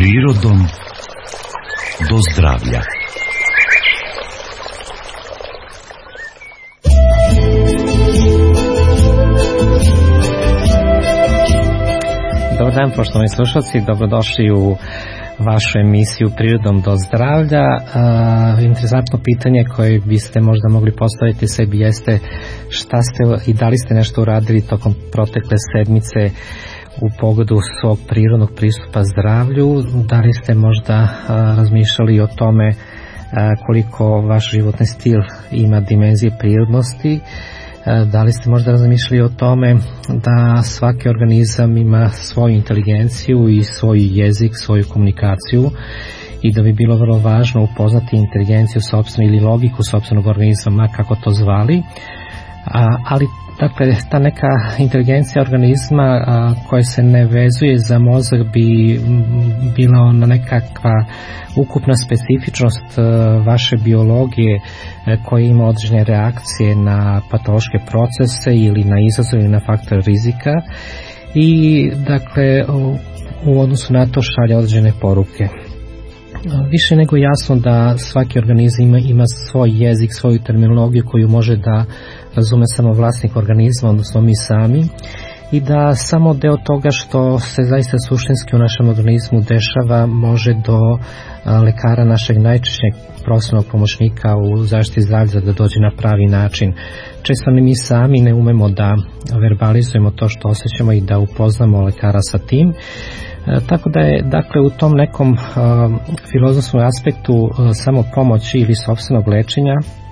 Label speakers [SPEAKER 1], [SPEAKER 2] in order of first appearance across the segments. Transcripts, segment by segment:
[SPEAKER 1] Prirodom do zdravlja.
[SPEAKER 2] Dobar dan, poštovani slušalci, dobrodošli u vašu emisiju Prirodom do zdravlja. Interesantno pitanje koje biste možda mogli postaviti sebi jeste šta ste i da li ste nešto uradili tokom protekle sedmice u pogledu svog prirodnog pristupa zdravlju, da li ste možda razmišljali o tome koliko vaš životni stil ima dimenzije prirodnosti, da li ste možda razmišljali o tome da svaki organizam ima svoju inteligenciju i svoj jezik, svoju komunikaciju i da bi bilo vrlo važno upoznati inteligenciju sopstvenu ili logiku sopstvenog organizma, kako to zvali, ali dakle, ta neka inteligencija organizma koja se ne vezuje za mozak bi bila ona nekakva ukupna specifičnost vaše biologije koja ima određene reakcije na patološke procese ili na izazove ili na faktore rizika i dakle u odnosu na to šalje određene poruke. Više nego jasno da svaki organizam ima svoj jezik, svoju terminologiju koju može da razume samo vlasnik organizma, odnosno mi sami, i da samo deo toga što se zaista suštinski u našem organizmu dešava može do lekara, našeg najčešćeg profesionalnog pomoćnika u zaštiti zdravlja, da dođe na pravi način. Često ni mi sami ne umemo da verbalizujemo to što osjećamo i da upoznamo lekara sa tim. Tako da je, dakle, u tom nekom filozofskom aspektu samo pomoći ili sopstvenog lečenja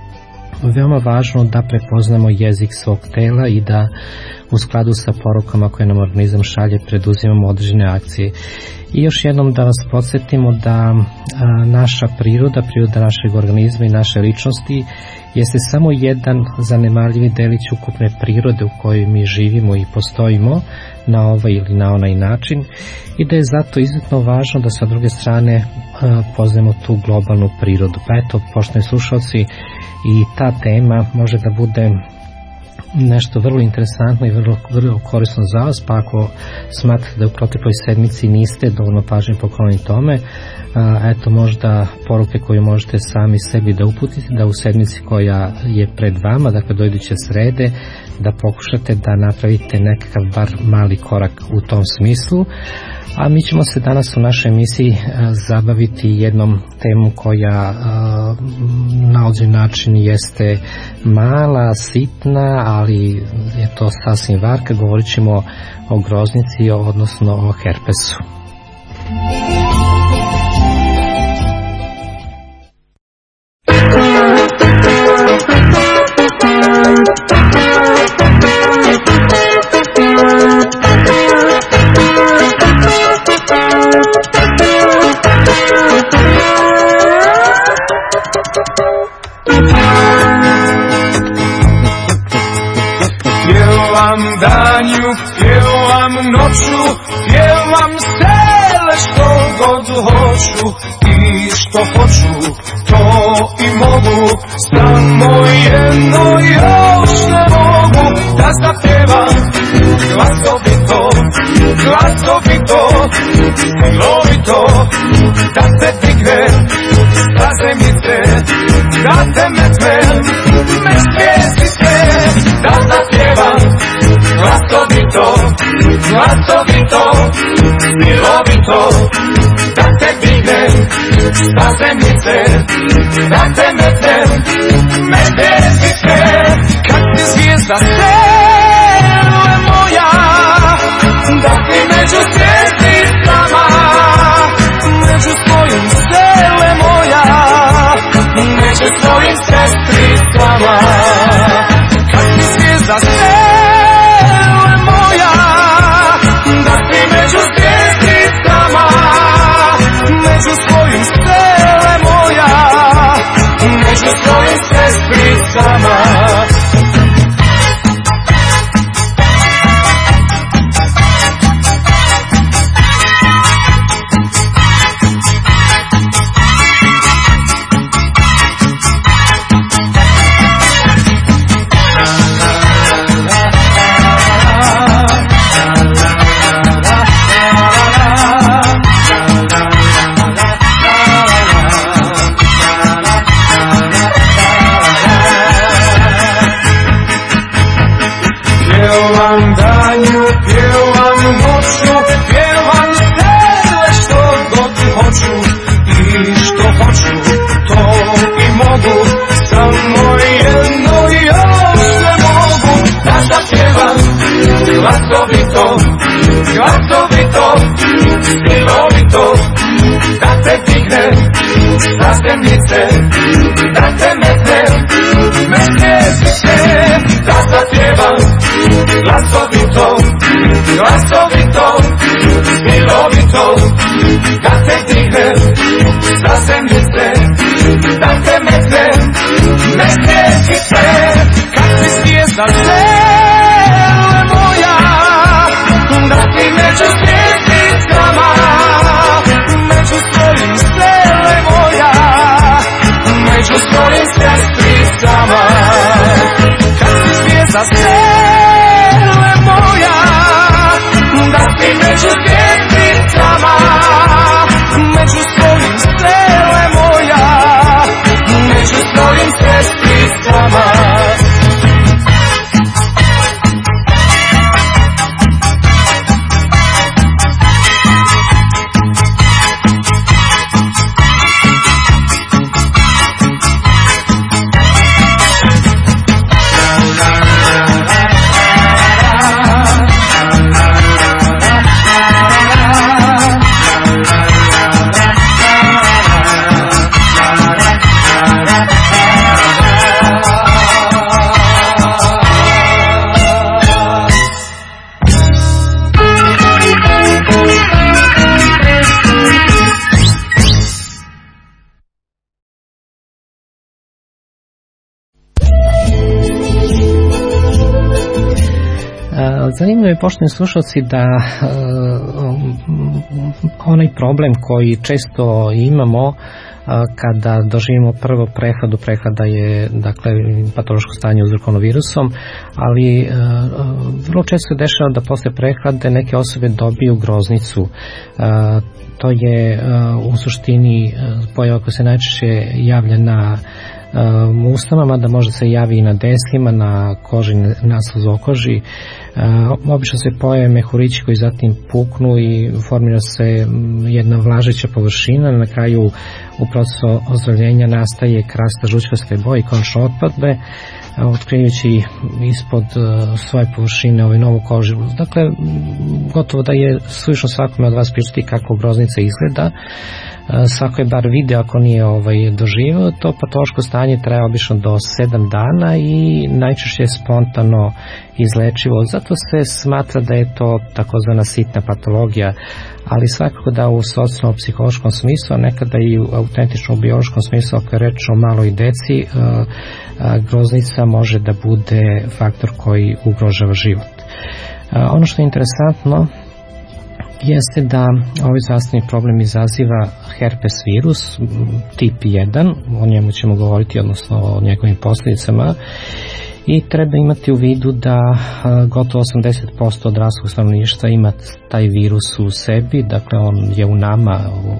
[SPEAKER 2] veoma važno da prepoznamo jezik svog tela i da u skladu sa porukama koje nam organizam šalje preduzimamo određene akcije. I još jednom da vas podsjetimo da naša priroda našeg organizma i naše ličnosti jeste samo jedan zanemarljivi delić ukupne prirode u kojoj mi živimo i postojimo na ovaj ili na onaj način i da je zato izuzetno važno da sa druge strane poznajemo tu globalnu prirodu. Pa eto, poštovani slušalci, i ta tema može da bude nešto vrlo interesantno i vrlo korisno za vas, pa ako smatrate da u protekloj sedmici niste dovoljno pažnje poklonili tome, eto možda poruke koje možete sami sebi da uputite, da u sedmici koja je pred vama, dakle do iduće srede, da pokušate da napravite nekakav bar mali korak u tom smislu. A mi ćemo se danas u našoj emisiji zabaviti jednom temom koja na određen način jeste mala, sitna, ali je to sasvim varka. Govorit ćemo o groznici, odnosno o herpesu.
[SPEAKER 3] Pjevam danju, pjevam noću, pjevam stele što god hoću i što hoću, to i mogu, samo jedno još ne mogu, da zapjevam glasovito, glasovito, lovito, da te digne sa zemljice, da te metne, me zvijezdice, da zapjevam glasovito, glasovito, milovito, da te digne sa zemljice, da te metne, me zvijezdice, kad ti zvijezda stele moja, da ti među zvjezdicama, među svojim stele moja, među svojim sestricama, kad ti zvijezda stele moja, da ti među zvjezdicama, među svojim stele moja, među svojim sestricama. glasovito, glasovito, silovito, da te digne sa zemljice, da te metne, metne se, da zapjevam glasovito, glasovito, silovito, da te digne sa zemljice, da te metne, metne se, kad ti zvijezda zeluje moja, da ti među zvjezdicama, među svojim zeluje moja, među svojim sestricama. Kad ti zvijezda zeluje moja, da ti među zvjezdicama, među svojim zeluje moja, među svojim sestricama.
[SPEAKER 2] Zanimljivo je, poštovani slušalci, da onaj problem koji često imamo kada doživimo prvo prehladu, prehlada je dakle patološko stanje uzrokovano virusom, ali vrlo često se dešava da posle prehlade neke osobe dobiju groznicu. To je u suštini pojava koja se najčešće javlja na usnama, mada može se javi i na deslima, na koži, na slzokoži. Obično se pojave mehurići koji zatim puknu i formira se jedna vlažeća površina. Na kraju u procesu ozdravljenja nastaje krasta žućkaste boje i konačno otpadne, otkrivajući ispod svoje površine novu kožu. Dakle, gotovo da je suvišno svakome od vas pričati kako groznica izgleda. Svako je bar video ako nije doživio. To patološko stanje traje obično do 7 dana i najčešće je spontano izlečivo. Zato se smatra da je to takozvana sitna patologija, ali svakako da u socijalno-psihološkom smislu, a nekada i u autentičnom biološkom smislu, ako je reč o maloj deci, groznica može da bude faktor koji ugrožava život. Ono što je interesantno jeste da ovaj zdravstveni problem izaziva herpes virus tip 1, o njemu ćemo govoriti, odnosno o njegovim posljedicama, i treba imati u vidu da gotovo 80% odraslog stanovništva ima taj virus u sebi, dakle on je u nama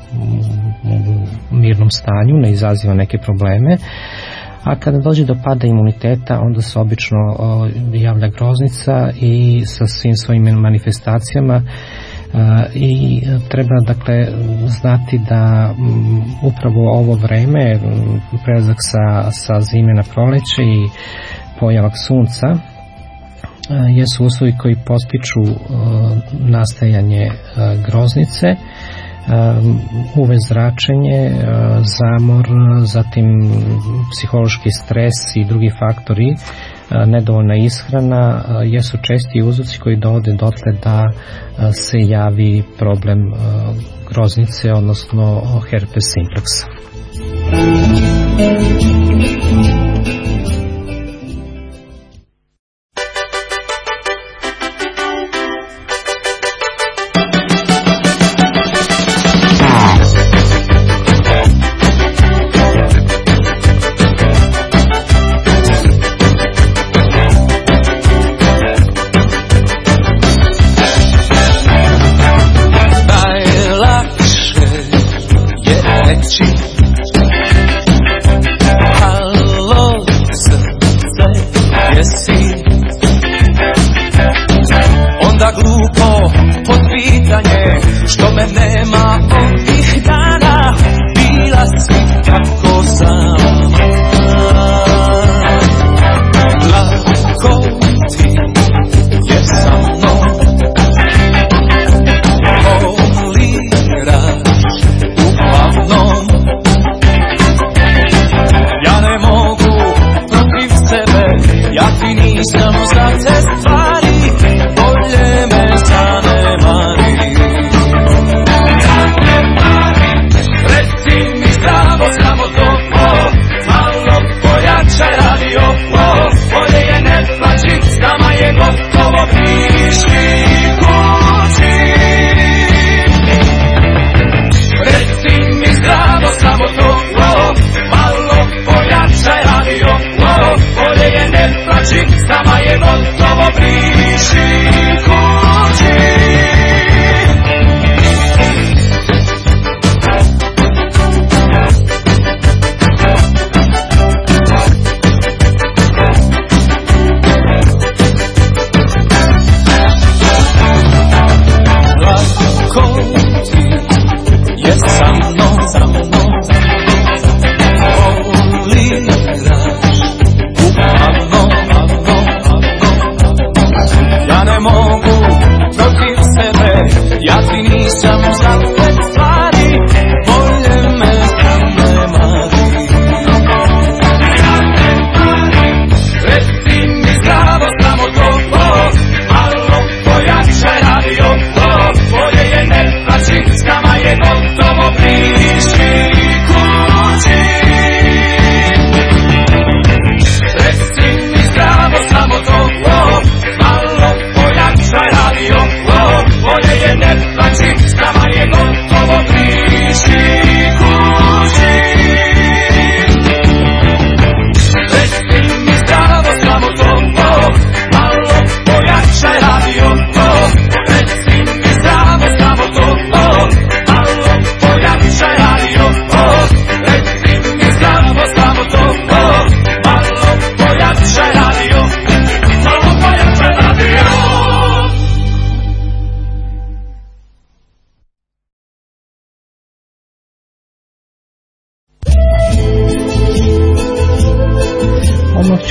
[SPEAKER 2] u mirnom stanju, ne izaziva neke probleme, a kada dođe do pada imuniteta onda se obično javlja groznica i sa svim svojim manifestacijama. I treba dakle znati da upravo ovo vreme, prelazak sa zime na proleće i pojavak sunca jesu uslovi koji podstiču nastajanje groznice, UV zračenje, zamor, zatim psihološki stres i drugi faktori, nedovoljna ishrana jesu česti uzroci koji dovode dotle da se javi problem groznice, odnosno herpes simpleksa.
[SPEAKER 3] I'll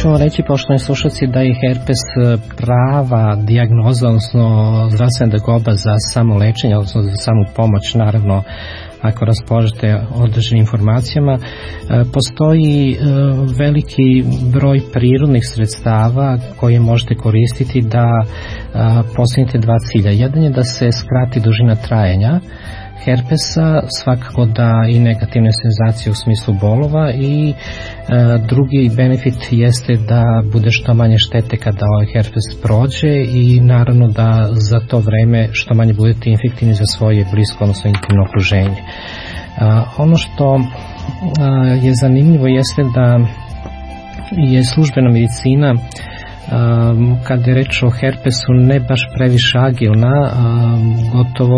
[SPEAKER 2] ću vam reći, poštovani slušalci, da je herpes prava dijagnoza, odnosno zdravstvena tegoba za samo lečenje, odnosno za samu pomoć, naravno ako raspolažete određenim informacijama. Postoji veliki broj prirodnih sredstava koje možete koristiti da postignete dva cilja. Jedan je da se skrati dužina trajanja herpesa, svakako da i negativne senzacije u smislu bolova, i drugi benefit jeste da bude što manje štete kada ovaj herpes prođe i naravno da za to vreme što manje budete infektivni za svoje blisko, odnosno intimno okruženje. Ono što je zanimljivo jeste da je službena medicina, kada je reč o herpesu, ne baš previše agilna, gotovo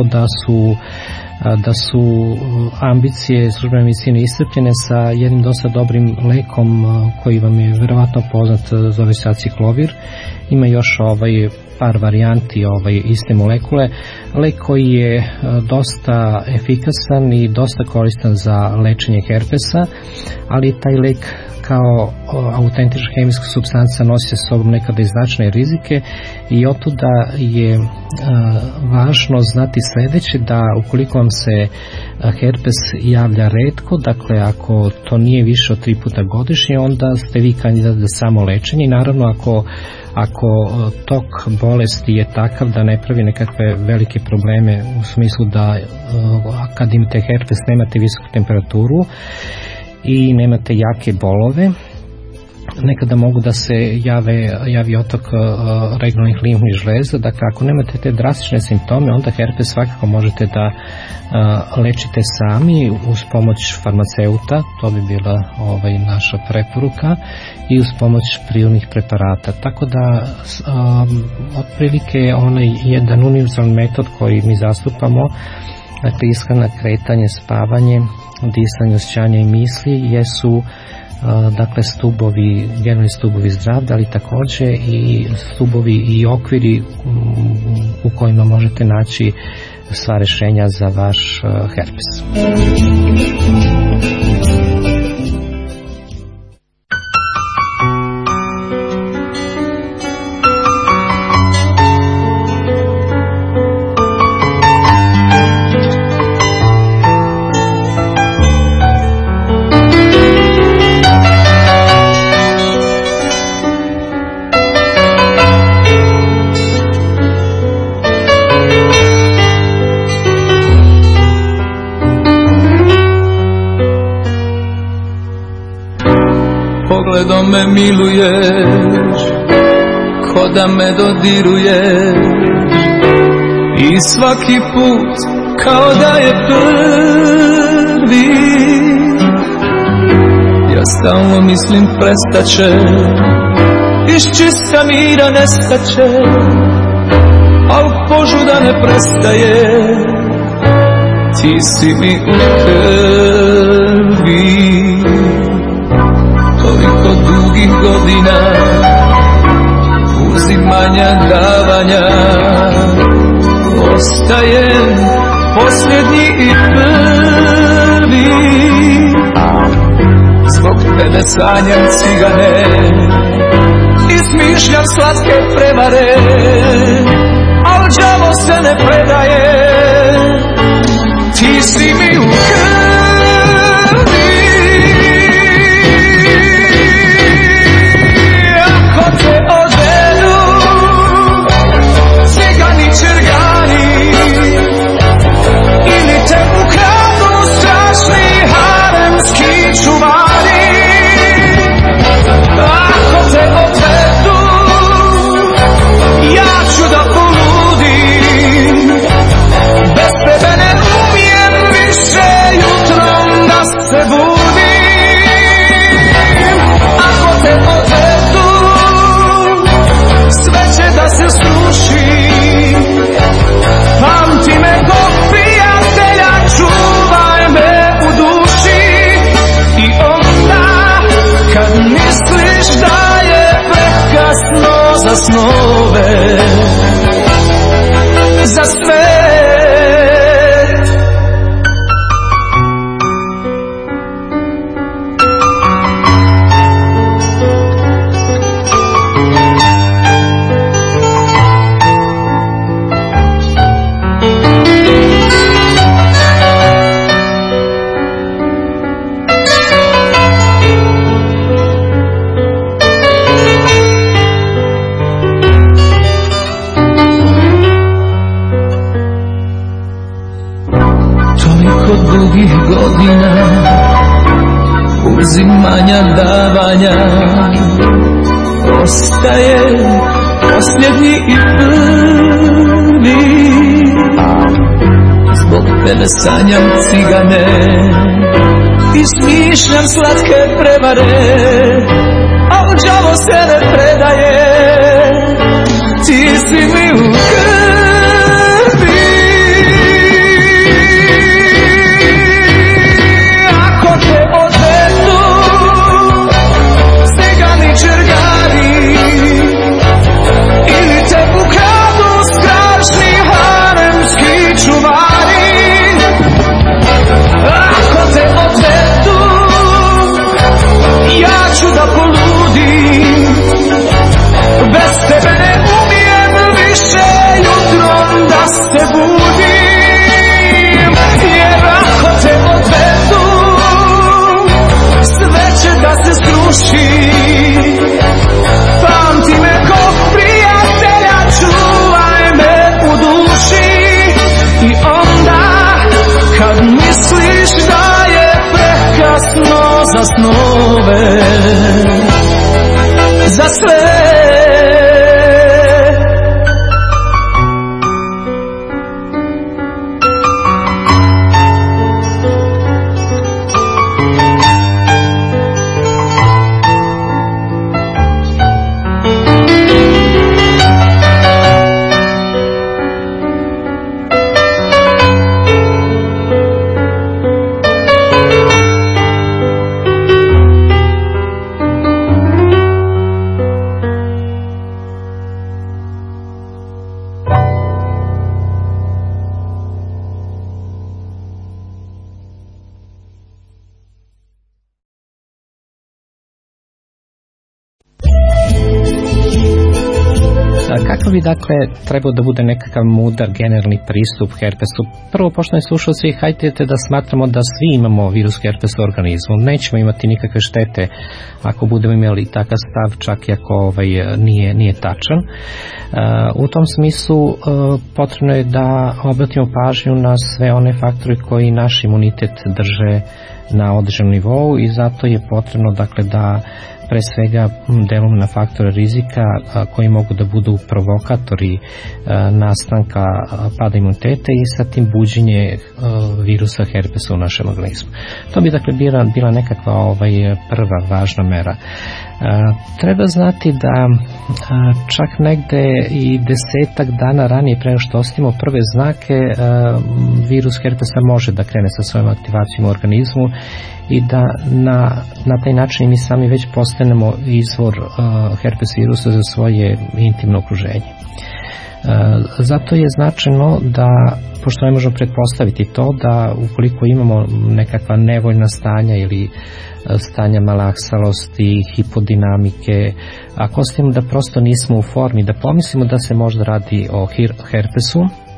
[SPEAKER 2] da su ambicije službene medicine iscrpljene sa jednim dosta dobrim lekom koji vam je verovatno poznat, zove se aciklovir. Ima još par varijanti iste molekule. Lek koji je dosta efikasan i dosta koristan za lečenje herpesa, ali taj lek kao autentična hemijska supstanca nosi sa sobom nekada i značajne rizike, i otuda je važno znati sledeće, da ukoliko vam se herpes javlja retko, dakle ako to nije više od 3 puta godišnje, onda ste vi kandidat za samo lečenje. I naravno ako tok bolesti je takav da ne pravi nekakve velike probleme, u smislu da kad imate herpes nemate visoku temperaturu i nemate jake bolove, nekada mogu da se javi otok regionalnih limfnih žleza. Dakle, ako nemate te drastične simptome, onda herpes svakako možete da lečite sami uz pomoć farmaceuta, to bi bila naša preporuka, i uz pomoć prirodnih preparata. Tako da otprilike onaj jedan univerzalni metod koji mi zastupamo, dakle ishrana, kretanje, spavanje, disanje, osjećanje i misli jesu dakle generalni stubovi zdravlja, ali takođe i stubovi i okviri u kojima možete naći sva rešenja za vaš herpes.
[SPEAKER 4] Pogledom me miluješ, ko da me dodiruješ, i svaki put kao da je prvi. Ja stalno mislim prestaće, iz čista mira nestaće, al požuda ne prestaje, ti si mi u krvi. Toliko dugih godina uzimanja, davanja, ostajem posljednji i prvi. Zbog tebe sanjam cigane i smišljam slatke prevare, al đavo se ne predaje, ti si mi u krvi. uzimanja, davanja, ostaje posljednji i prvi. Zbog tebe sanjam cigane i smišljam slatke prevare, al đavo se ne predaje, ti si mi u krvi. Ako te odvedu cigani čergari ili te ukradu strašni haremski čuvari, ako te odvedu ja ću da poludim, bez tebe ne umijem više jutrom da se budim. Jer ako te odvedu sve će da se sruši, pamti me ko prijatelja, čuvaj me u duši. I onda kad misliš da je prekasno za snove, za sve,
[SPEAKER 2] Kakav bi dakle trebao da bude nekakav mudar generalni pristup herpesu? Prvo, poštovani slušalci, hajde da smatramo da svi imamo virus herpesa u organizmu. Nećemo imati nikakve štete ako budemo imali takav stav, čak i ako nije tačan. U tom smislu potrebno je da obratimo pažnju na sve one faktore koji naš imunitet drže na određenom nivou i zato je potrebno dakle da pre svega delom na faktore rizika koji mogu da budu provokatori nastanka pada imuniteta i sa tim buđenje virusa herpesa u našem organizmu. To bi dakle bila nekakva prva važna mera. Treba znati da čak negde i 10 dana ranije pre nego što osetimo prve znake, virus herpesa može da krene sa svojom aktivacijom u organizmu i da na taj način mi sami već postanemo izvor herpes virusa za svoje intimno okruženje. Zato je značajno da, pošto ne možemo pretpostaviti to, da ukoliko imamo nekakva nevoljna stanja ili stanja malaksalosti, hipodinamike, ako ostavimo da prosto nismo u formi, da pomislimo da se možda radi o herpesu,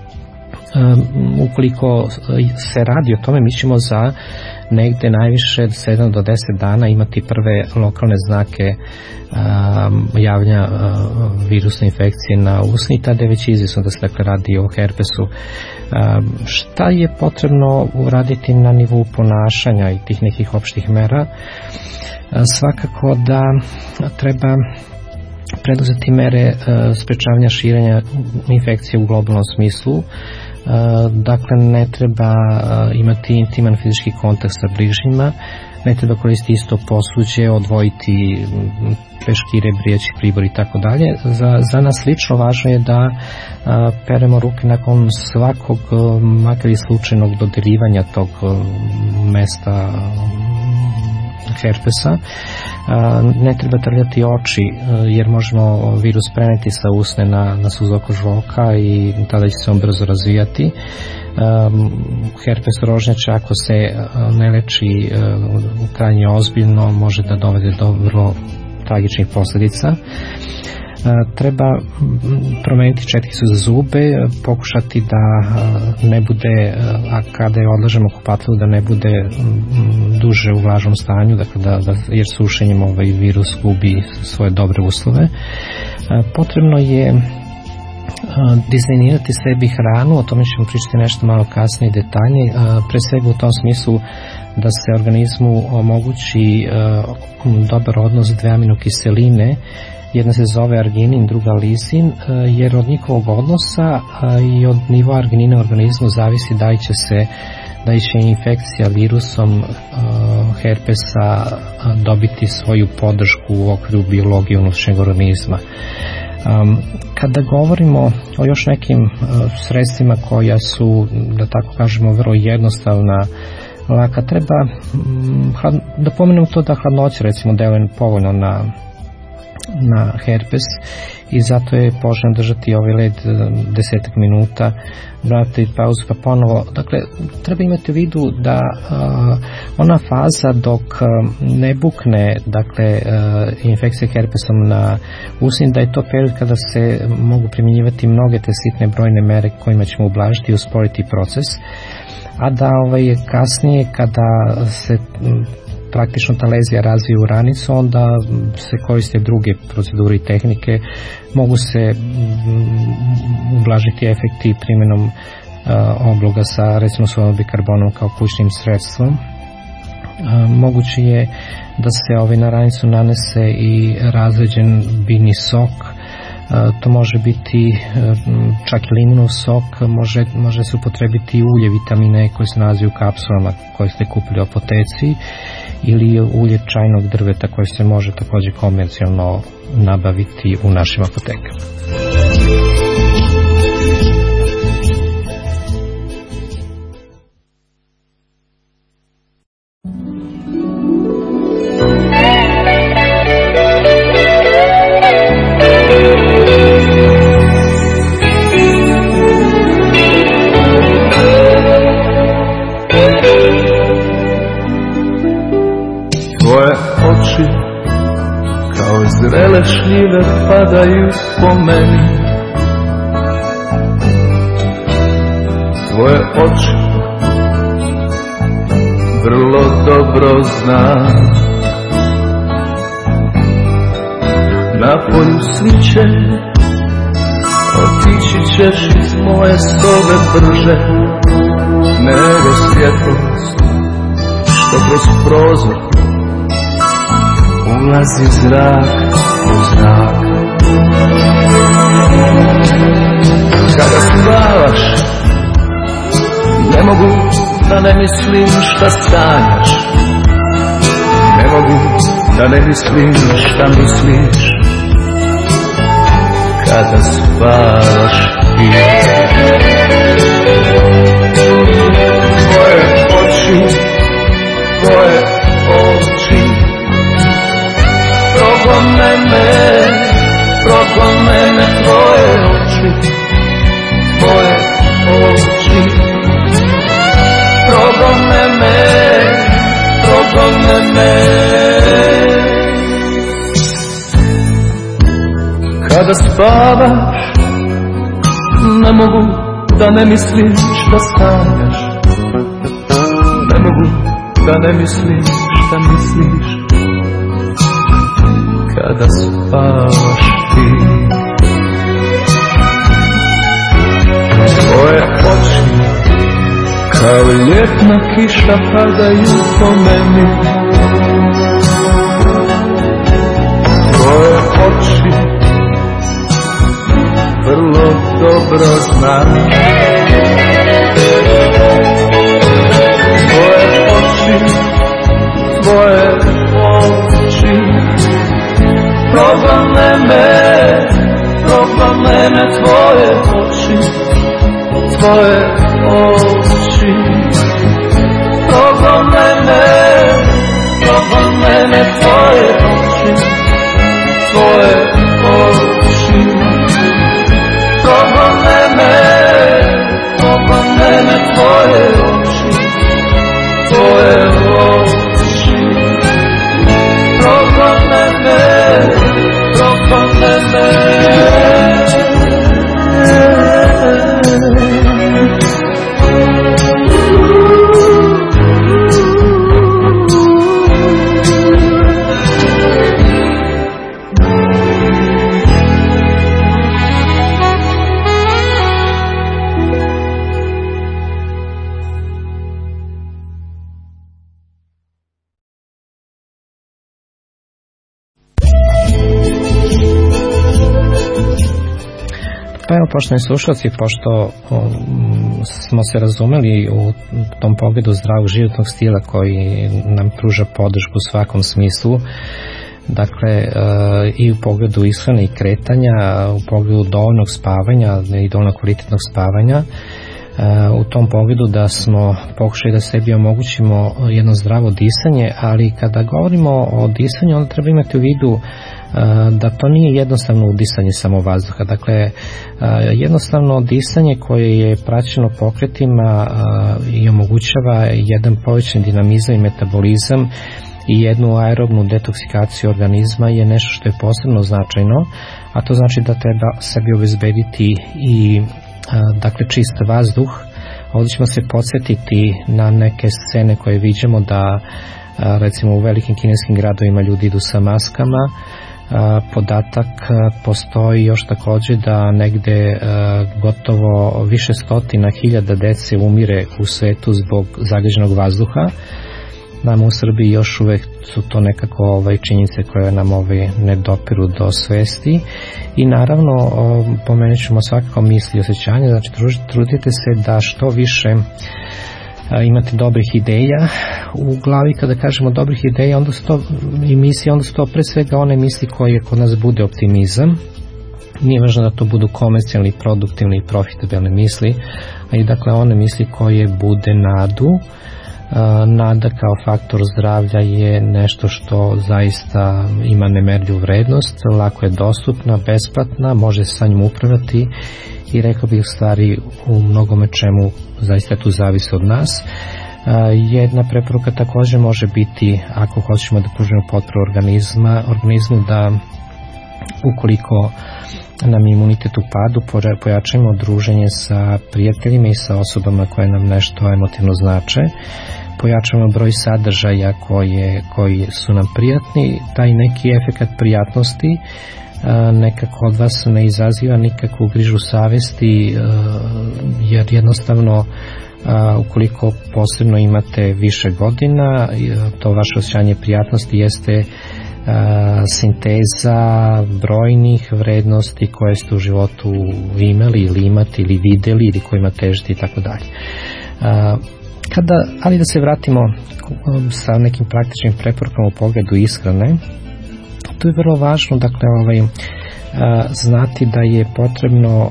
[SPEAKER 2] ukoliko se radi o tome, mi ćemo za negde najviše 7 do 10 dana imati prve lokalne znake javljanja virusne infekcije na usni, tada je već izvjesno da se dakle radi o herpesu. Šta je potrebno uraditi na nivou ponašanja i tih nekih opštih mera? Svakako da treba preduzeti mere sprečavanja širenja infekcije u globalnom smislu. Dakle, ne treba imati intiman fizički kontakt sa bližnjima, ne treba koristiti isto posuđe, odvojiti peškire, brijaći pribor i tako dalje. Za nas lično važno je da peremo ruke nakon svakog makar i slučajnog dodirivanja tog mesta herpesa. Ne treba trljati oči jer možemo virus preneti sa usne na suzokožu oka i tada će se on brzo razvijati. Herpes rožnjače, ako se ne leči krajnje ozbiljno, može da dovede do vrlo tragičnih posljedica. Treba promeniti četkicu za zube, pokušati da ne bude, a kada je odlažemo kupatilu, da ne bude duže u vlažnom stanju, dakle jer sušenjem virus gubi svoje dobre uslove. Potrebno je dizajnirati sebi hranu, o tome ćemo pričati nešto malo kasnije detaljnije, pre svega u tom smislu da se organizmu omogući dobar odnos dve aminokiseline, jedna se zove arginin, druga lisin, jer od njihovog odnosa i od nivoa arginina u organizmu zavisi da li će infekcija virusom herpesa dobiti svoju podršku u okviru biologije unutrašnjeg organizma. Kada govorimo o još nekim sredstvima koja su, da tako kažemo, vrlo jednostavna, laka, treba da pomenemo to da hladnoća recimo deluje povoljno na herpes i zato je poželjno držati ovaj led 10 minuta, vratiti pauzu pa ponovo. Dakle, treba imati u vidu da ona faza dok ne bukne, dakle, infekcija herpesom na usni, da je to period kada se mogu primjenjivati mnoge te sitne brojne mere kojima ćemo ublažiti i usporiti proces, a da kasnije kada se praktično ta lezija razvije u ranicu, onda se koriste druge procedure i tehnike, mogu se ublažiti efekti primjenom obloga sa recimo sodom bikarbonom kao kućnim sredstvom. Moguće je da se na ranicu nanese i razređen biljni sok, to može biti čak i limunov sok, može se upotrebiti ulje vitamine koje se nalazi u kapsulama koje ste kupili u apoteci ili ulje čajnog drveta koje se može također komercijalno nabaviti u našim apotekama.
[SPEAKER 4] Zrele šljive padaju po meni, tvoje oči vrlo dobro znam. Na polju sviće, otići ćeš iz moje sobe brže nego svjetlost što kroz prozor ulazi zrak u zrak. Kada spavaš, ne mogu da ne mislim šta sanjaš, ne mogu da ne mislim šta misliš. Kada spavaš ti, tvoje oči, tvoje oči progone me tvoje oči, tvoje oči progone me. Kada spavaš, ne mogu da ne mislim šta sanjaš, ne mogu da ne mislim šta misliš. Kada spavaš ti, tvoje oči kao ljetna kiša padaju po meni, tvoje oči vrlo dobro znam. Tvoje oči, tvoje oči progone me tvoje oči, tvoje oči progone me tvoje oči, tvoje oči progone me tvoje oči, tvoje oči progone me.
[SPEAKER 2] poštovani slušalci, pošto smo se razumeli u tom pogledu zdravog životnog stila koji nam pruža podršku u svakom smislu, dakle i u pogledu ishrane i kretanja, u pogledu dovoljnog spavanja i dovoljno kvalitetnog spavanja, u tom pogledu da smo pokušali da sebi omogućimo jedno zdravo disanje, ali kada govorimo o disanju onda treba imati u vidu da to nije jednostavno udisanje samo vazduha. Dakle, jednostavno disanje koje je praćeno pokretima i omogućava jedan povećan dinamizam i metabolizam i jednu aerobnu detoksikaciju organizma je nešto što je posebno značajno, a to znači da treba sebi obezbediti i dakle čist vazduh. Ovdje ćemo se podsjetiti na neke scene koje viđamo da recimo u velikim kineskim gradovima ljudi idu sa maskama. Podatak postoji još također da negde gotovo više stotina hiljada dece umire u svetu zbog zagađenog vazduha. Nam u Srbiji još uvek su to nekako činjenice koje nam ne dopiru do svesti i naravno pomenut ćemo svakako misli i osjećanja, znači trudite se da što više imate dobrih ideja u glavi. Kada kažemo dobrih ideja onda su to i misli, onda su to pre svega one misli koje kod nas bude optimizam. Nije važno da to budu komercijalni, produktivni i profitabilne misli, a i dakle one misli koje bude nadu. Nada kao faktor zdravlja je nešto što zaista ima nemerljivu vrednost, lako je dostupna, besplatna, može se sa njom upravljati i rekao bih stvari u mnogome čemu zaista tu zavisi od nas. Jedna preporuka također može biti, ako hoćemo da pružimo potporu organizmu, da ukoliko nam je imunitet u padu, pojačajmo druženje sa prijateljima i sa osobama koje nam nešto emotivno znače, pojačamo broj sadržaja koji su nam prijatni. Taj neki efekat prijatnosti nekako od vas ne izaziva nikakvu grižu savesti, jer jednostavno ukoliko posebno imate više godina, to vaše osjećanje prijatnosti jeste sinteza brojnih vrednosti koje ste u životu imali ili imate ili videli ili kojima težite i tako dalje. Ali da se vratimo sa nekim praktičnim preporukama u pogledu ishrane, tu je vrlo važno znati da je potrebno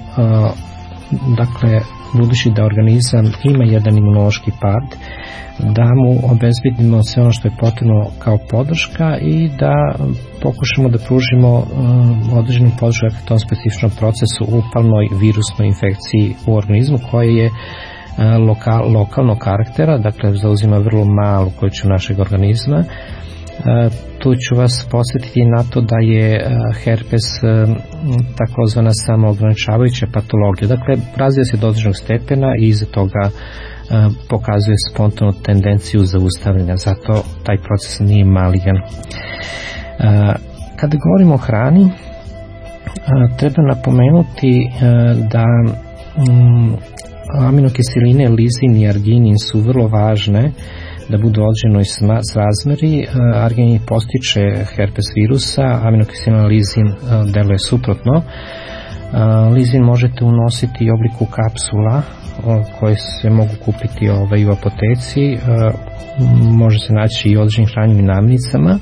[SPEAKER 2] budući da organizam ima jedan imunološki pad, da mu obezbedimo sve ono što je potrebno kao podrška i da pokušamo da pružimo određenu podršku tom specifičnom procesu upalnoj virusnoj infekciji u organizmu koje je lokalnog karaktera, dakle zauzima vrlo malu količinu našeg organizma. Tu ću vas posjetiti na to da je herpes takozvana samoograničavajuća patologija, dakle razvija se do određenog stepena i iza toga pokazuje spontanu tendenciju zaustavljanja, zato taj proces nije maligan. Kada govorimo o hrani, treba napomenuti da aminokiseline lizin i arginin su vrlo važne da budu određenoj srazmeri. Arginin postiče herpes virusa, aminokiselina lizin deluje suprotno. Lizin možete unositi u obliku kapsula koje se mogu kupiti u apoteci, može se naći i određenim hranjivim namirnicama.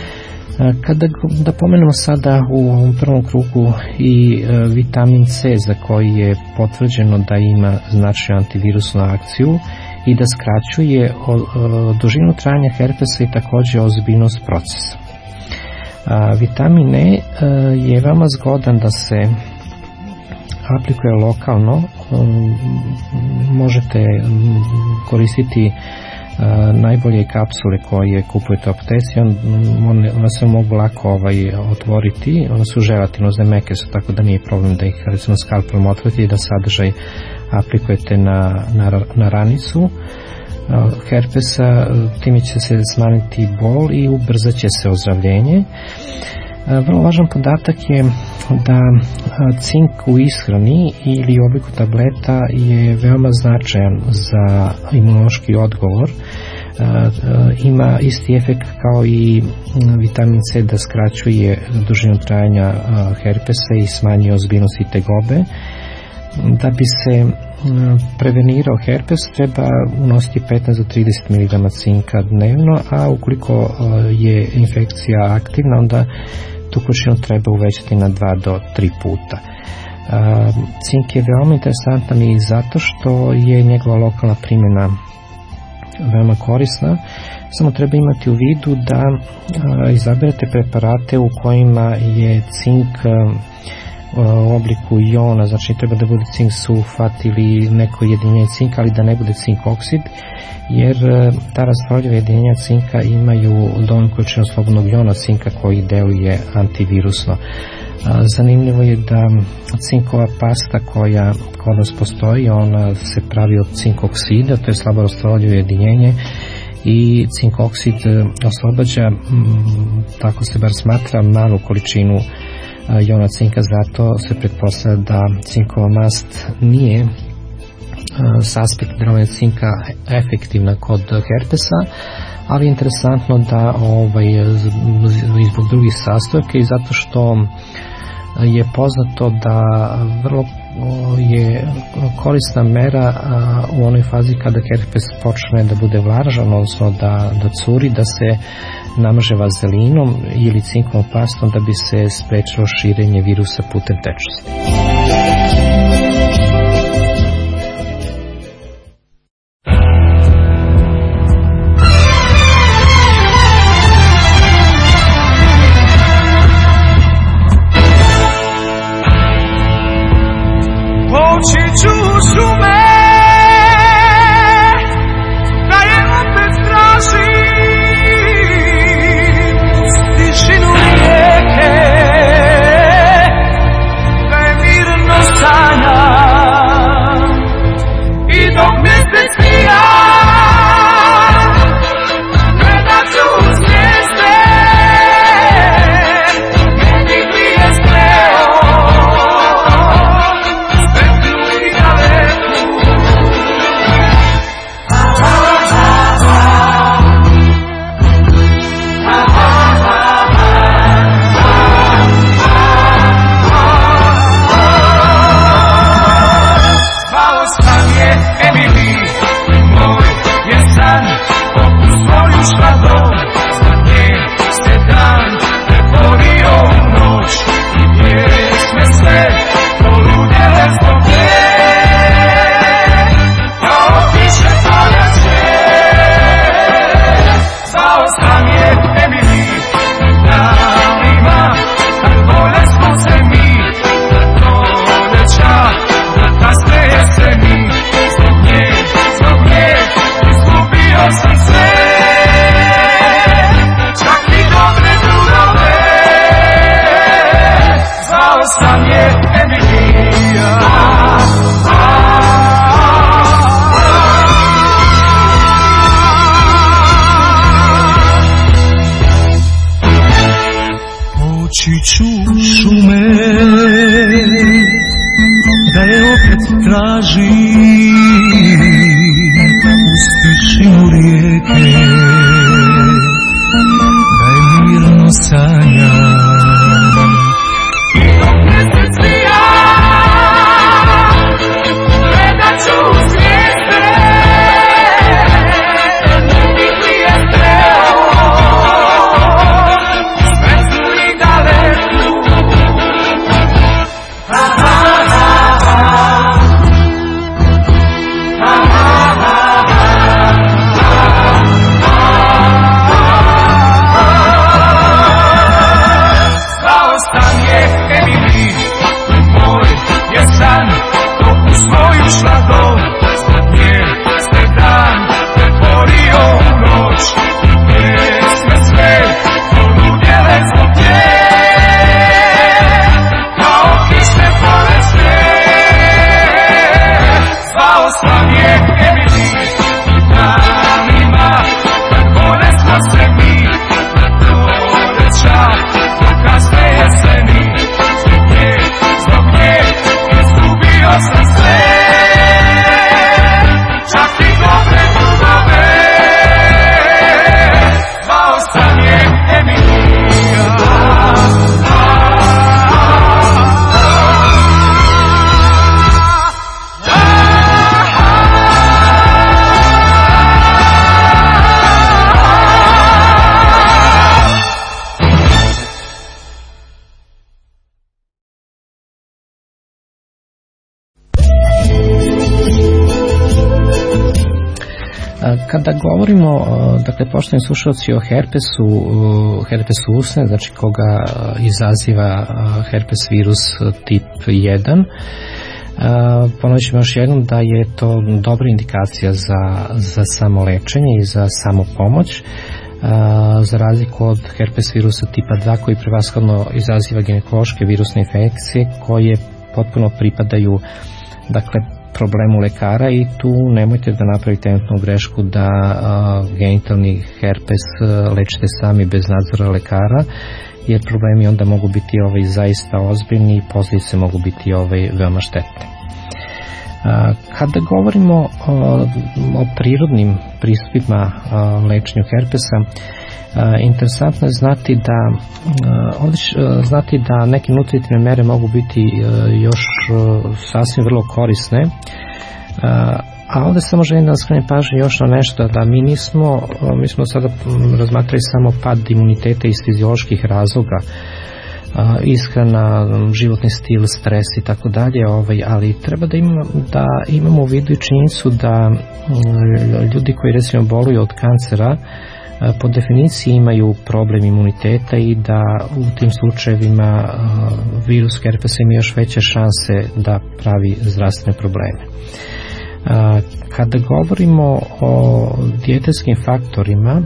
[SPEAKER 2] Da pomenemo sada u ovom prvom krugu i vitamin C za koji je potvrđeno da ima značajnu antivirusnu akciju i da skraćuje dužinu trajanja herpesa i također ozbiljnost procesa. Vitamin E je veoma zgodan da se aplikuje lokalno, možete koristiti najbolje kapsule koje kupujete u apoteci, one se mogu lako otvoriti, one su želatinozne, meke su, tako da nije problem da ih recimo skalpelom otvorite i da sadržaj aplikujete na ranicu herpesa, time će se smanjiti bol i ubrzat će se ozdravljenje. Vrlo važan podatak je da cink u ishrani ili u obliku tableta je veoma značajan za imunološki odgovor. Ima isti efekt kao i vitamin C da skraćuje dužinu trajanja herpesa i smanjuje ozbiljnost i tegobe. Da bi se prevenirao herpes treba unositi 15 do 30 mg cinka dnevno, a ukoliko je infekcija aktivna, onda tu količinu treba uvećati na 2 do 3 puta. Cink je veoma interesantan i zato što je njegova lokalna primjena veoma korisna, samo treba imati u vidu da izaberete preparate u kojima je cink u obliku jona, znači treba da bude cink sulfat ili neko jedinjenje cinka, ali da ne bude cink oksid, jer ta rastvorljiva jedinjenja cinka imaju dovoljnu količinu slobodnog jona cinka koji deluje antivirusno. Zanimljivo je da cinkova pasta koja kod nas postoji, ona se pravi od cink oksida, to je slabo rastvorljivo jedinjenje, i cink oksid oslobađa, tako se bar smatra, malu količinu jona cinka, zato se pretpostavlja da cinkova mast nije s aspekta delovanja cinka efektivna kod herpesa, ali je interesantno da zbog drugih sastojaka i zato što je poznato da vrlo je korisna mera u onoj fazi kada herpes počne da bude vlažan, odnosno da curi, da se namaže vazelinom ili cinkovom pastom da bi se sprečilo širenje virusa putem tečnosti. Kada govorimo, dakle, poštovani slušalci, o herpesu usne, znači koga izaziva herpes virus tip 1, ponovit ćemo još jednom da je to dobra indikacija za samolečenje i za samopomoć, za razliku od herpes virusa tipa 2 koji prevashodno izaziva ginekološke virusne infekcije koje potpuno pripadaju, dakle, problemu lekara, i tu nemojte da napravite eventualnu grešku da genitalni herpes lečite sami bez nadzora lekara, jer problemi onda mogu biti zaista ozbiljni i posljedice mogu biti veoma štetne. Kada govorimo o prirodnim pristupima lečenju herpesa, interesantno je znati da neke nutritivne mere mogu biti još sasvim vrlo korisne, a ovdje samo želim da skrenem pažnju još na nešto, da mi smo sada razmatrali samo pad imuniteta iz fizioloških razloga, ishrana, životni stil, stres i tako dalje, ali treba da imamo u vidu i činjenicu da ljudi koji recimo boluju od kancera po definiciji imaju problem imuniteta i da u tim slučajevima virus herpesa ima još veće šanse da pravi zdravstvene probleme. Kada govorimo o dijetetskim faktorima,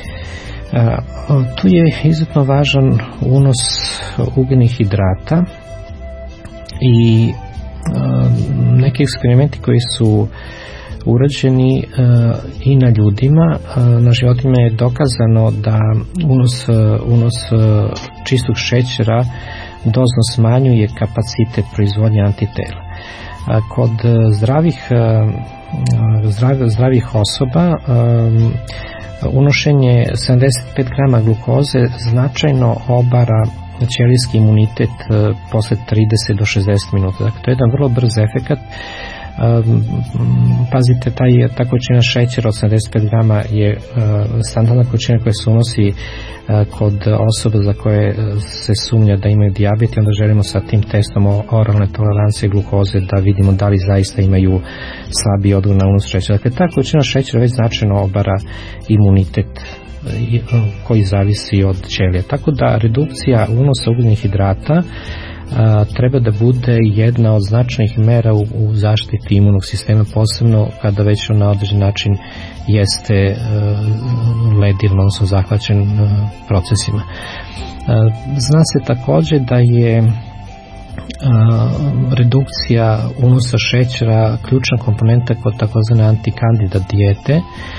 [SPEAKER 2] tu je izuzetno važan unos ugljenih hidrata i neki eksperimenti koji su urađeni i na ljudima, na životinjama je dokazano da unos čistog šećera dozno smanjuje kapacitet proizvodnje antitela. Kod zdravih osoba unošenje 75 grama glukoze značajno obara ćelijski imunitet posle 30 do 60 minuta. Dakle, to je jedan vrlo brz efekat. Pazite, ta količina šećera od 75 grama je standardna količina koja se unosi kod osoba za koje se sumnja da imaju dijabet, i onda želimo sa tim testom oralne tolerancije glukoze da vidimo da li zaista imaju slabiji odgovor na unos šećera. Dakle, ta količina šećera već značajno obara imunitet koji zavisi od ćelije. Tako da redukcija unosa ugljenih hidrata treba da bude jedna od značajnih mera u zaštiti imunog sistema, posebno kada već na određen način jeste lediran, odnosno zahvaćen procesima. Zna se također da je redukcija unosa šećera ključna komponenta kod takozvane antikandida dijete.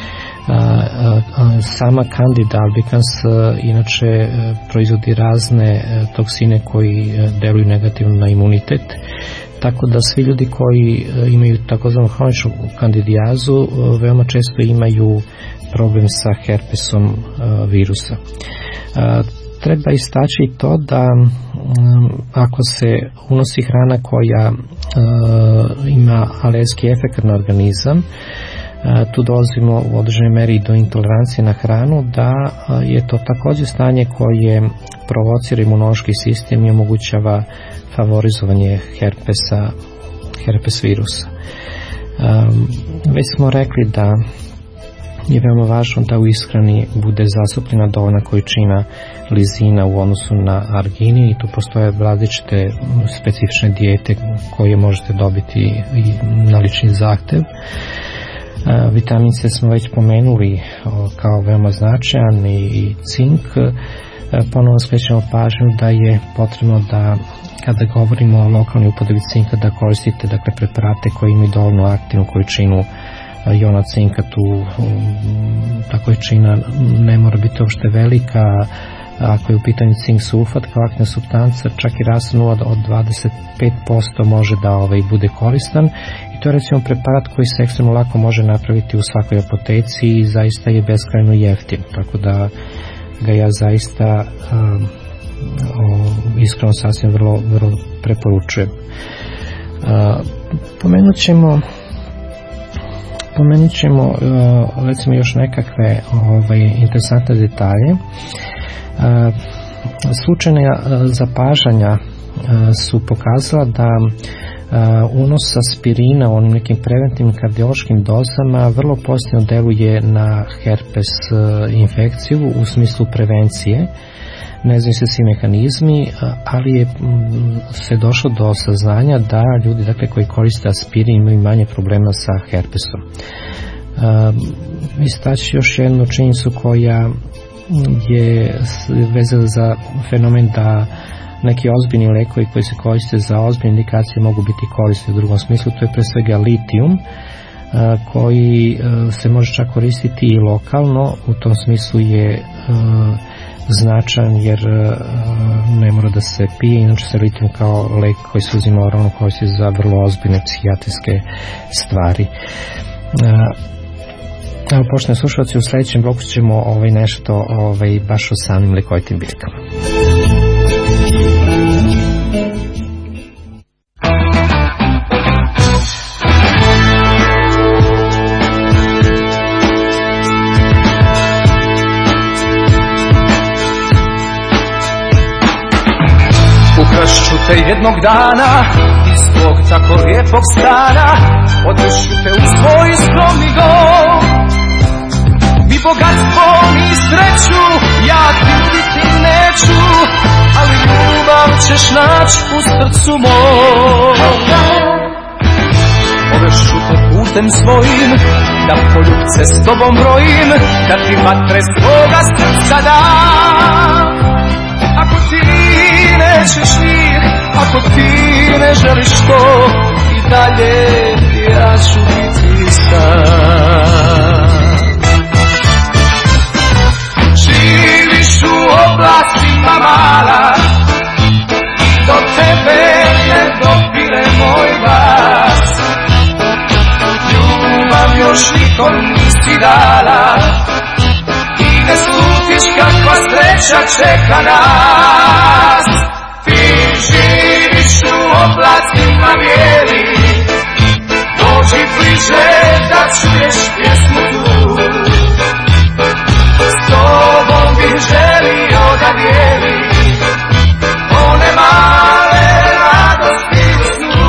[SPEAKER 2] Sama Candida albicans inače proizvodi razne toksine koji deluju negativno na imunitet, tako da svi ljudi koji imaju takozvanu hroničnu kandidijazu veoma često imaju problem sa herpesom virusa. Treba istaći to da ako se unosi hrana koja ima alergijski efekt na organizam, tu dolazimo u određenoj meri do intolerancije na hranu, da je to također stanje koje provocira imunološki sistem i omogućava favorizovanje herpes virusa. Već smo rekli da je veoma važno da u ishrani bude zastupljena dovoljna količina lizina u odnosu na arginin, i tu postoje različite specifične dijete koje možete dobiti i na lični zahtev. Vitamin C smo već pomenuli kao veoma značajan, i cink. Ponovno skrećemo pažnju da je potrebno da kada govorimo o lokalnoj upotrebi cinka da koristite, dakle, preparate koji imaju dovoljno aktivnu količinu jona cinka. Tu ta količina ne mora biti uopšte velika. Ako je u pitanju cink sulfat kao aktivna supstanca, čak i raste 0 od 25% može da bude koristan, i to je recimo preparat koji se ekstremno lako može napraviti u svakoj apoteci i zaista je beskrajno jeftin, tako da ga ja zaista iskreno sasvim vrlo preporučujem. Pomenut ćemo recimo još nekakve interesantne detalje. Slučajna zapažanja su pokazala da Unos aspirina u onim nekim preventivnim kardiološkim dozama vrlo pozitivno deluje na herpes infekciju u smislu prevencije. Ne znaju se svi mehanizmi, ali je se došlo do saznanja da ljudi, dakle, koji koriste aspirin imaju manje problema sa herpesom. Istaći još jednu činjenicu koja je vezana za fenomen da neki ozbiljni lekovi koji se koriste za ozbiljne indikacije mogu biti korisni u drugom smislu. To je pre svega litijum, koji se može čak koristiti i lokalno. U tom smislu je značan jer ne mora da se pije, inače se litijum kao lek koji se uzima oralno koristi za vrlo ozbiljne psihijatrijske stvari. Evo, poštovani slušalci, u sledećem bloku ćemo nešto baš o samim lekovitim biljkama.
[SPEAKER 3] Ukrašću te jednog dana iz tvog tako lijepog stana, odveću te u svoj skromni dom. Ni bogatstvo, ni sreću, ja ti biti neću, ali ljubav ćeš naći u srcu mom. Odveću te putem svojim, da poljubce s tobom brojim, da ti vatre svoga srca dam. Ako ti nećeš njih, ako ti ne želiš to, i dalje ja ću biti sam. Živiš u oblastima mala, i do tebe ne dopire moj glas. Ljubav još nikom nisi dala, i ne slutiš kakva sreća čeka nas. Ti živiš u oblastima bijeli, dođi bliže da čuješ pjesmu tu. S tobom bih želio da dijelim one male radosti u snu,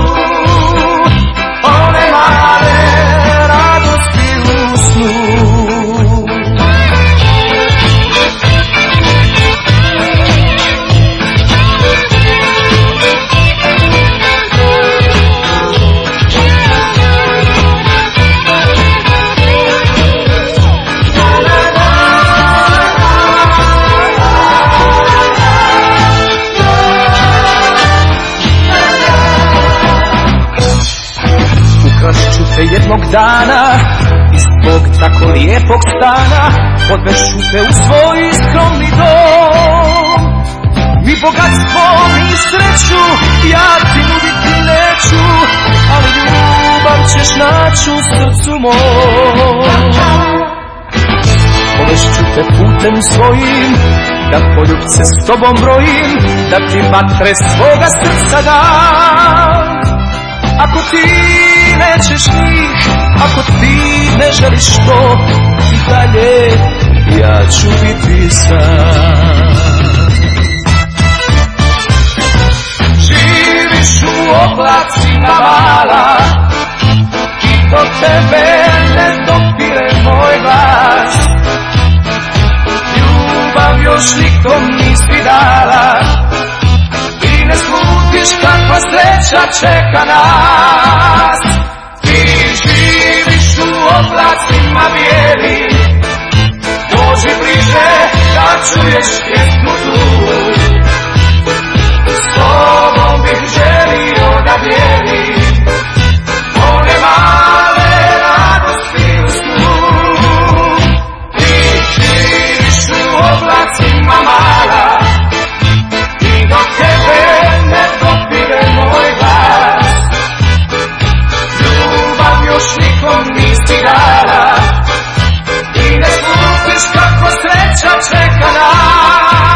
[SPEAKER 3] one male radosti u snu. Ukrašću te jednog dana iz tvog tako lijepog stana, odveću te u svoj skromni dom. Ni bogatstvo, ni sreću, ja ti nuditi neću, ali ljubav ćeš naći u srcu mom. Odveću te putem svojim, da poljubce s tobom brojim, da ti vatre svoga srca dam. Ako ti nećeš njih, ako ti ne želiš to, i dalje ja ću biti sam. Živiš u oblacima mala, i do tebe ne dopire moj glas. Ljubav još nikom nisi dala, i ne slutiš kakva sreća čeka nas. Ti živiš u oblacima bijeli, dođi bliže da čuješ pjesmu tu. S tobom bih želio da dijelim one male radosti u snu. Ti živiš u oblacima mala, i do tebe ne dopire moj glas. Ljubav još nikom nisi dala, i ne slutiš kako sreća čeka nas.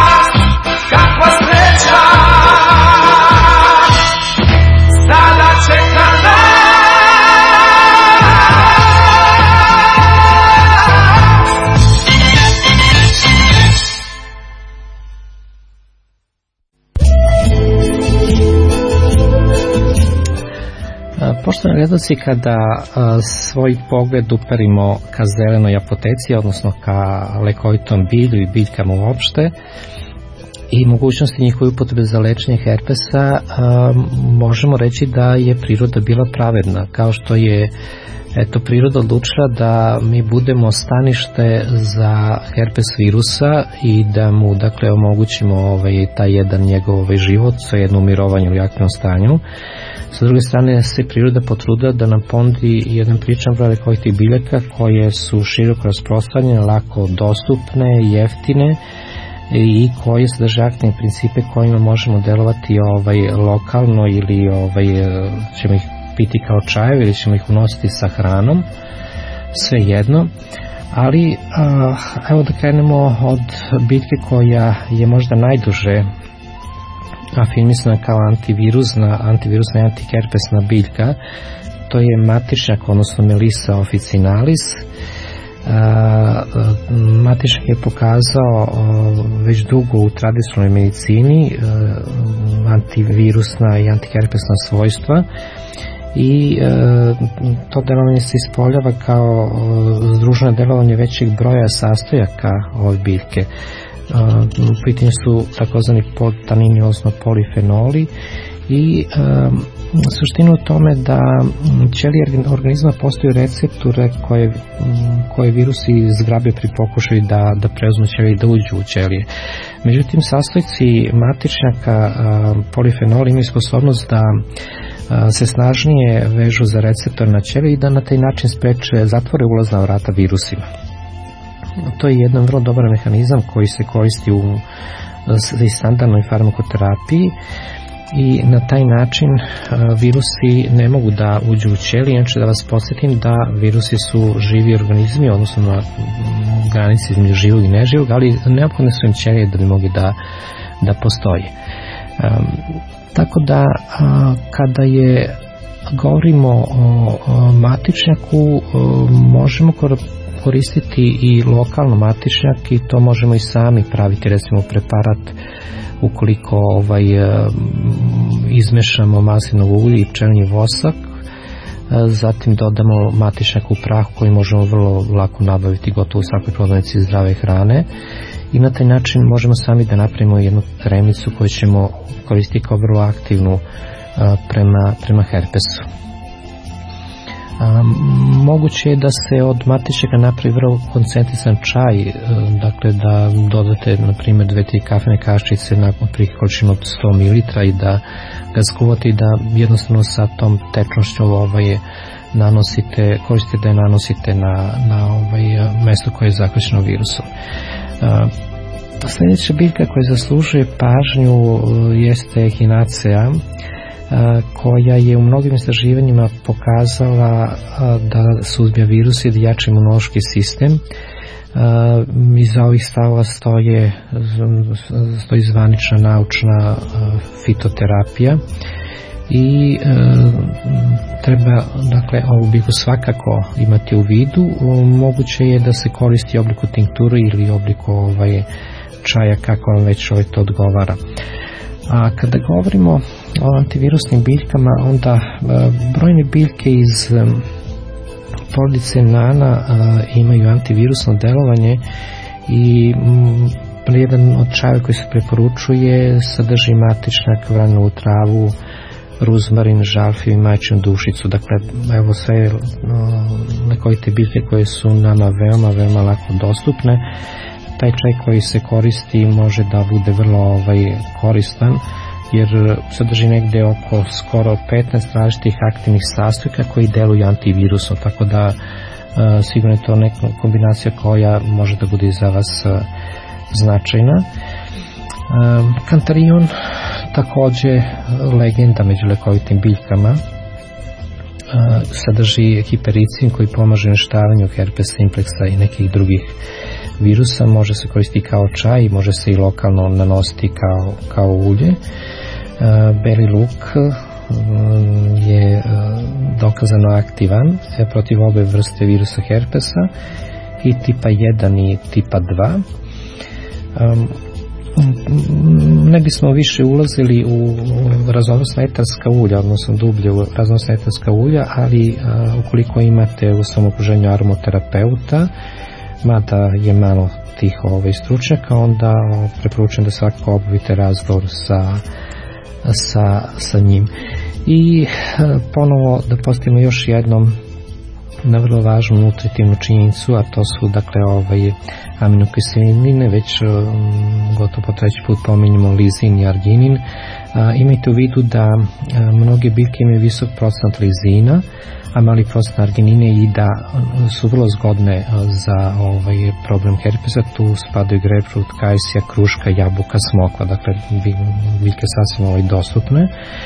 [SPEAKER 2] predlozi kada svoj pogled uperimo ka zelenoj apoteci, odnosno ka lekovitom bilju i biljkama uopšte i mogućnosti njihove upotrebe za lečenje herpesa, možemo reći da je priroda bila pravedna, kao što je priroda odlučila da mi budemo stanište za herpes virusa i da mu dakle omogućimo taj jedan njegov život sa jednom mirovanjem u aktivnom stanju. Sa druge strane se priroda potrudila da nam ponudi jedan priličan broj lekovitih biljaka koje su široko rasprostranjene, lako dostupne, jeftine i koje sadrže aktivne principe kojima možemo delovati lokalno ili ćemo ih piti kao čajevi ili ćemo ih unositi sa hranom, sve jedno. Ali evo da krenemo od biljke koja je možda najduže afirmisana kao antivirusna i antiherpesna biljka. To je matičnjak, odnosno Melissa officinalis. Matičnjak je pokazao već dugo u tradicionalnoj medicini antivirusna i antiherpesna svojstva i to delovanje se ispoljava kao združeno delovanje većeg broja sastojaka ove biljke. U pitanju su takozvani tanini, odnosno polifenoli i suština u tome da ćelije organizma postaju recepture koje virusi zgrabe pri pokušaju da preuzmu ćelije i da uđu u ćelije. Međutim, sastojci matičnjaka polifenoli imaju sposobnost da se snažnije vežu za receptor na ćelije i da na taj način zatvore ulazna vrata virusima. To je jedan vrlo dobar mehanizam koji se koristi u standardnoj farmakoterapiji i na taj način virusi ne mogu da uđu u ćelije. Inače da vas podsjetim da virusi su živi organizmi, odnosno na granici između živog i neživog, ali neophodne su im ćelije da bi mogli da postoje. Tako da kada govorimo o matičnjaku, možemo koristiti i lokalno matičnjak i to možemo i sami praviti, recimo preparat ukoliko izmešamo maslinovo ulje i pčelinji vosak, zatim dodamo matičnjak u prahu koji možemo vrlo lako nabaviti gotovo u svakoj prodavnici zdrave hrane i na taj način možemo sami da napravimo jednu kremicu koju ćemo koristiti kao vrlo aktivnu prema herpesu. Moguće je da se od matičnjaka napravi vrlo koncentrisan čaj, dakle da dodate na primjer 2-3 kafene kaščice nakon količinu od 100 ml i da ga skuvate i da jednostavno sa tom tečnošću koristite da je nanosite na mesto koje je zahvaćeno virusom. Sljedeća biljka koja zaslužuje pažnju jeste Echinacea, koja je u mnogim istraživanjima pokazala da suzbija virus i da jača imunološki sistem. Iza ovih stavova stoji zvanična naučna fitoterapija i treba dakle ovu biljku svakako imati u vidu. Moguće je da se koristi u obliku tinkturu ili u obliku čaja, kako vam već to odgovara. A kada govorimo o antivirusnim biljkama, onda brojne biljke iz porodice nana imaju antivirusno delovanje i jedan od čajeva koji se preporučuje sadrži matičnjak, vranovu travu, ruzmarin, žalfiju i majčinu dušicu. Dakle, evo sve lekovite biljke koje su nama veoma lako dostupne. Taj čaj koji se koristi može da bude vrlo koristan jer sadrži negde oko skoro 15 različitih aktivnih sastojaka koji deluju antivirusno, tako da sigurno je to neka kombinacija koja može da bude za vas značajna. Kantarion, takođe legenda među lekovitim biljkama, sadrži hipericin koji pomaže uništavanju herpes simpleksa i nekih drugih virusa. Može se koristiti kao čaj, može se i lokalno nanositi kao ulje. Beli luk je dokazano aktivan protiv obe vrste virusa herpesa, i tipa 1 i tipa 2. ne bismo više ulazili u raznovrsna etarska ulja, odnosno dublje u raznovrsna etarska ulja, ali ukoliko imate u svom okruženju aromaterapeuta, mada je malo tih stručnjaka, onda preporučujem da svakako obavite razgovor sa njim. I ponovo da postavimo još jednom na vrlo važnu nutritivnu činjenicu, a to su dakle aminokiseline, već gotovo po treći put pominjemo lizin i arginin. Imajte u vidu da mnoge biljke imaju visok procenat lizina, a mali procenat arginine, i da su vrlo zgodne za problem herpesa. Tu spadaju grapefruit, kajsija, kruška, jabuka, smokva, dakle biljke sasvim dostupne.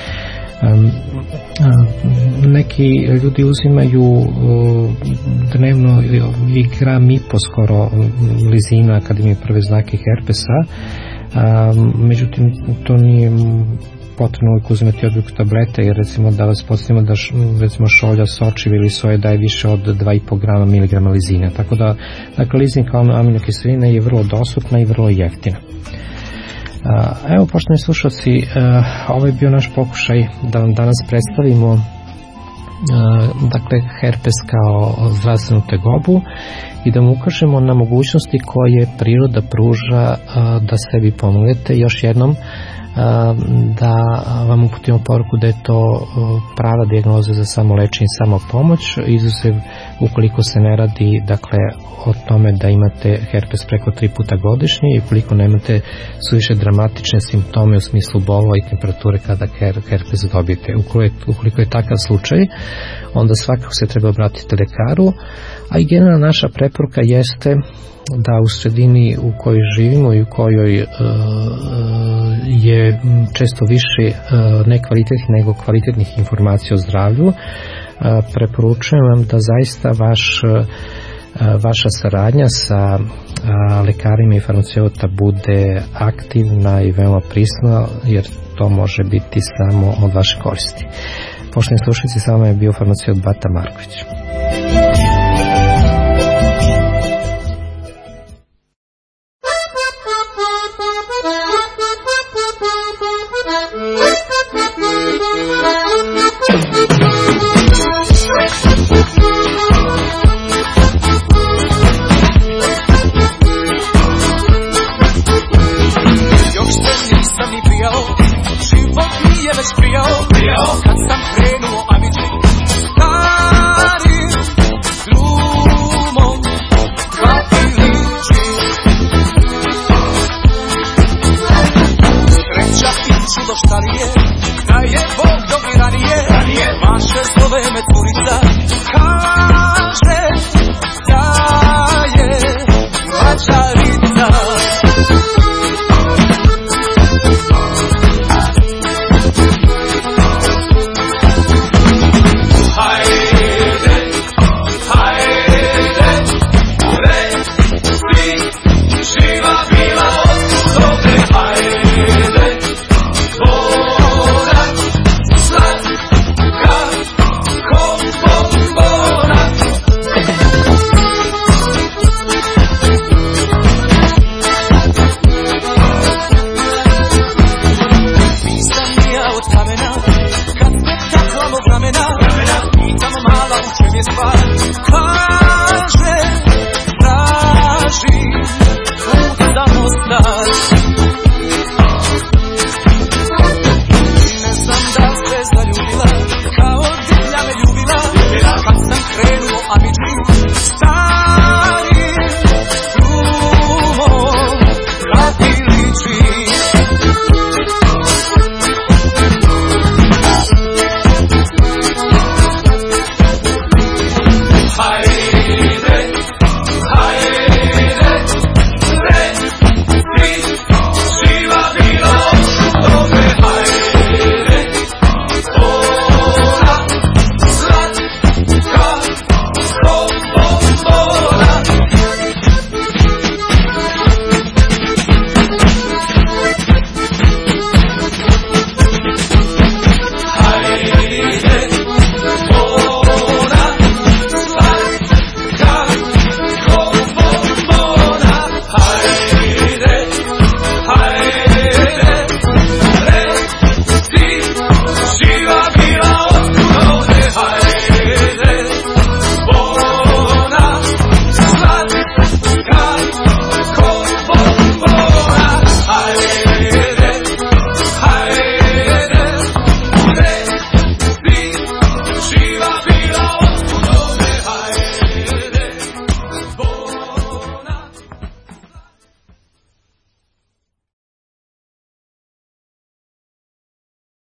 [SPEAKER 2] Neki ljudi uzimaju dnevno i gram i po skoro lizina kad imaju prve znake herpesa, međutim to nije potrebno uvijek uzimati odluku tablete, jer recimo da vas podsjetimo da recimo šolja, sočiv ili soje daje više od 2,5 grama miligrama lizina, tako da dakle lizin kao aminokiselina je vrlo dostupna i vrlo jeftina. Evo, poštovani slušalci, ovo je bio naš pokušaj da vam danas predstavimo dakle herpes kao zdravstvenu tegobu i da mu ukažemo na mogućnosti koje priroda pruža da sebi pomognete. Još jednom da vam uputimo poruku da je to prava dijagnoza za samolečenje i samopomoć, izuzev ukoliko se ne radi dakle o tome da imate herpes preko 3 puta godišnje i ukoliko nemate suviše dramatične simptome u smislu bolova i temperature kada herpes dobijete. Ukoliko je takav slučaj, onda svakako se treba obratiti lekaru, a i generalna naša preporuka jeste da u sredini u kojoj živimo i u kojoj je često više nekvalitetnih nego kvalitetnih informacija o zdravlju, preporučujem vam da zaista vaša saradnja sa lekarima i farmaceuta bude aktivna i veoma prisna, jer to može biti samo od vaše koristi. Poštovani slušalci, sa vama je bio farmaceut Bata Marković.